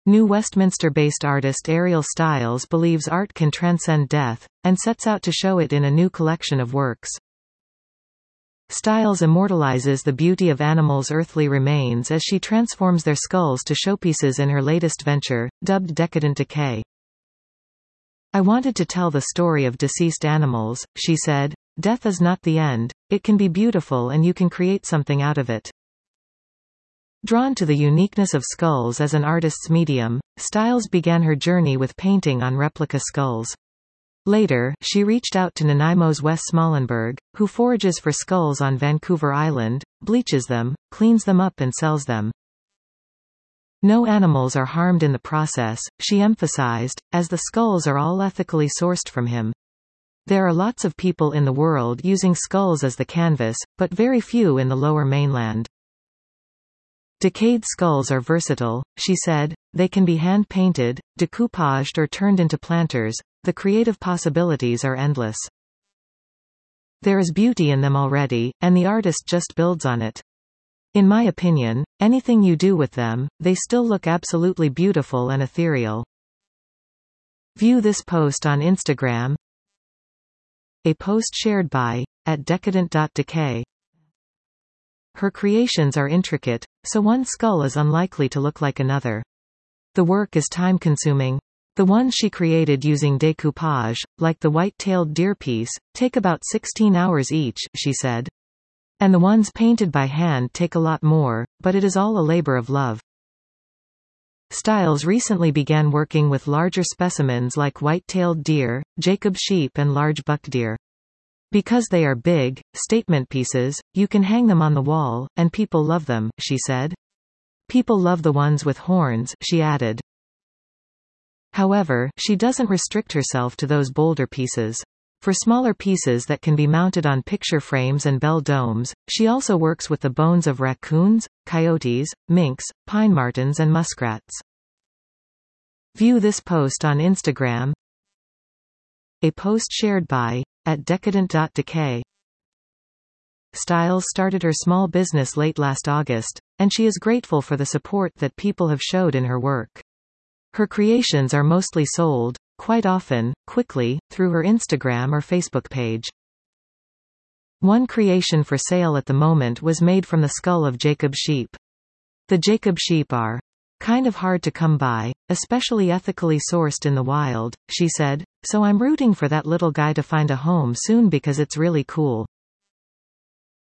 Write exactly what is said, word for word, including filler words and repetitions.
New Westminster-based artist Ariel Stiles believes art can transcend death, and sets out to show it in a new collection of works. Stiles immortalizes the beauty of animals' earthly remains as she transforms their skulls to showpieces in her latest venture, dubbed Decadent Decay. "I wanted to tell the story of deceased animals," she said. "Death is not the end, it can be beautiful and you can create something out of it." Drawn to the uniqueness of skulls as an artist's medium, Stiles began her journey with painting on replica skulls. Later, she reached out to Nanaimo's Wes Smallenberg, who forages for skulls on Vancouver Island, bleaches them, cleans them up and sells them. No animals are harmed in the process, she emphasized, as the skulls are all ethically sourced from him. There are lots of people in the world using skulls as the canvas, but very few in the Lower Mainland. Decayed skulls are versatile, she said. They can be hand-painted, decoupaged or turned into planters. The creative possibilities are endless. There is beauty in them already, and the artist just builds on it. In my opinion, anything you do with them, they still look absolutely beautiful and ethereal. View this post on Instagram. A post shared by at decadent dot decay. Her creations are intricate, so one skull is unlikely to look like another. The work is time-consuming. The ones she created using decoupage, like the white-tailed deer piece, take about sixteen hours each, she said. And the ones painted by hand take a lot more, but it is all a labor of love. Stiles recently began working with larger specimens like white-tailed deer, Jacob sheep and large buck deer. Because they are big, statement pieces, you can hang them on the wall, and people love them, she said. People love the ones with horns, she added. However, she doesn't restrict herself to those bolder pieces. For smaller pieces that can be mounted on picture frames and bell domes, she also works with the bones of raccoons, coyotes, minks, pine martens and muskrats. View this post on Instagram. A post shared by at decadent dot decay. Stiles started her small business late last August, and she is grateful for the support that people have showed in her work. Her creations are mostly sold, quite often, quickly, through her Instagram or Facebook page. One creation for sale at the moment was made from the skull of Jacob sheep. The Jacob sheep are kind of hard to come by, especially ethically sourced in the wild, she said, so I'm rooting for that little guy to find a home soon because it's really cool.